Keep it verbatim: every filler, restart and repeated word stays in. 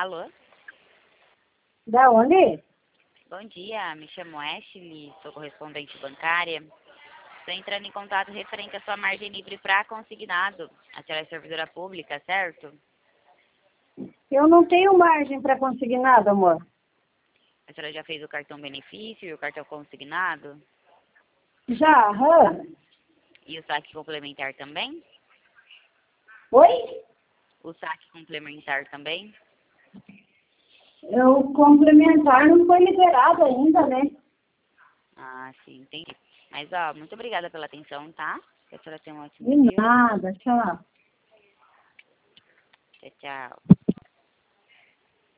Alô? Da onde? Bom dia, me chamo Ashley, sou correspondente bancária. Estou entrando em contato referente à sua margem livre para consignado. A senhora é servidora pública, certo? Eu não tenho margem para consignado, amor. A senhora já fez o cartão benefício e o cartão consignado? Já, aham. E o saque complementar também? Oi? O saque complementar também? O complementar não foi liberado ainda, né? Ah, sim, entendi. Mas, ó, muito obrigada pela atenção, tá? Que a senhora tenha um ótimo De dia. nada, tchau. Tchau, tchau.